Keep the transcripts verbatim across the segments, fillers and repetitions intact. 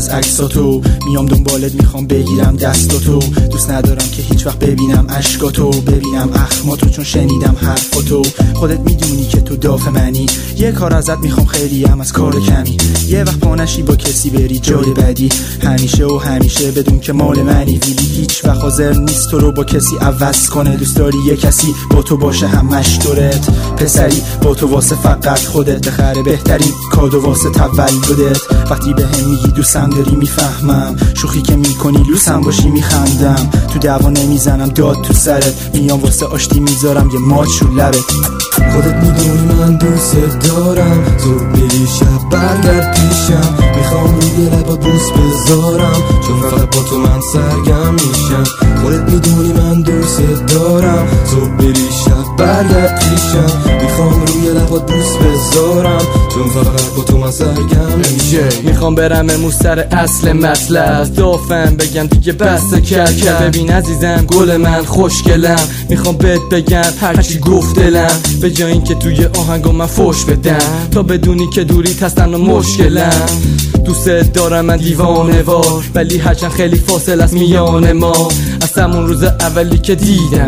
از عکساتو، میام دنبالت میخوام بگیرم دستاتو. دوست ندارم که هیچ وقت ببینم اشکاتو، ببینم اخماتو چون شنیدم حرفاتو. خودت میدونی که تو داف منی، یه کار ازت میخوام خیلی هم از کار کمی. یه وقت پانشی با کسی بری جای بدی، همیشه و همیشه بدون که مال منی. ویلی هیچ وقت حاضر نیست تو رو با کسی عوض کنه. دوست داری یه کسی با تو باشه همش دورت، پسری با تو واسه فقط خودت بخره بهترین کادو واسه تولدت. وقتی به هم میگی دوستم داری میفهمم، شوخی که میکنی لوسم باشی میخندم. تو دعوا نمیزنم داد تو سرت، میام واسه آشتی میذارم یه ماچ رو لبت. خودت میدونی من دوست دارم، زود میری شب برگرد پیشم. میخوام روی لبات بوس بذارم، چون فقط با تو من سرگرم میشم. خودت میدونی من دوست دارم، زود میری شب برگرد پیشم. میخوام روی لبات بوس بذارم، چون فقط با تو من سرگرم میشم. میخوام برم امروز سر اصل مطلب، دافم بگم دیگه بس کرد کرد. ببین عزیزم گل من خوشگلم، میخوام بهت بگم هرچی گفت دلم، به جای این که توی آهنگو من فوش بدم، تا بدونی که دوریت هستن و مشکلم. دوست دارم من دیوانه وار، ولی هرچند خیلی فاصله است میان ما. از همون روز اولی که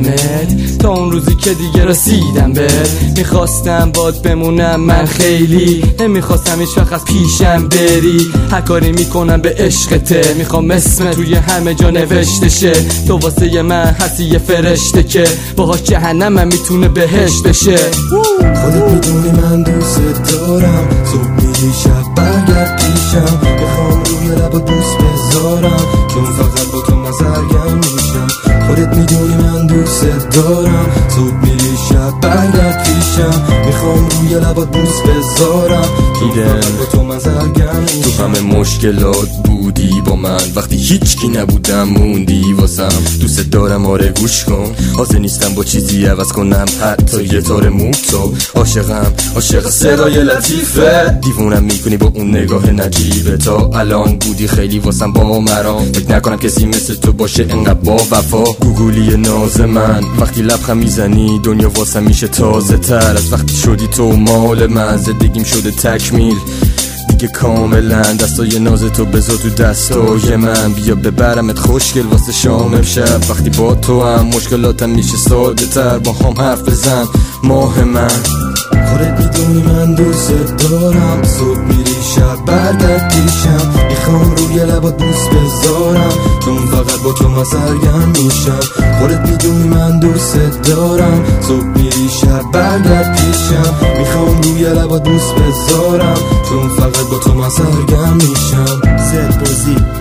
دیدمت تا اون روزی که دیگه رسیدم بهت، میخواستم باد بمونم من خیلی، نمیخواستم هیچ وقت از پیشم بری. هر کاری میکنم به عشقته، میخوام اسم توی همه جا نوشته شه. تو واسه من هستی یه فرشته که باهاش جهنمم میتونه بهشت بشه. خودت میدونی من دوست دارم، صبح میری شب برگرد پیشم. میخوام روی لبات بوس بذارم، چون فقط با تو من سرگرم میشم. خودت میدونی من دوست دارم، صبح میری شب برگرد پیشم. میخوام روی لبات بوس بذارم، چون فقط با تو من سرگرم میشم. تو همه مشکلات بودی با من، وقتی هیچکی نبودم موندی واسم. دوست دارم آره گوش کن، حاضر نیستم با چیزی عوض کنم، حتی یه تار موتو. عاشقم عاشق صدای لطیفه، دیوونم میکنی با اون نگاه نجیبه. تا الان بودی خیلی واسم با مرام، فکر نکنم کسی مثل تو باشه انقدر با وفا. گوگولی ناز من، وقتی لبخند میزنی دنیا واسم میشه تازه تر. از وقتی شدی تو مال من، زندگیم شده تکمیل دیگه کاملا. دستای ناز تو بذار تو دستای من، بیا ببرمت خوشگل واسه شام امشب. وقتی با تو هم مشکلاتم میشه ساده تر، با هم حرف بزن ماه من. خودت میدونی من دوست دارم، صبح میری شب برگرد پیشم. میخوام روی لبات بوس بذارم، چون فقط با تو من سرگرم میشم. خودت میدونی من دوست دارم، صبح میری شب برگرد پیشم. میخوام روی لبات بوس بذارم، چون فقط با تو من سرگرم میشم. زد بازی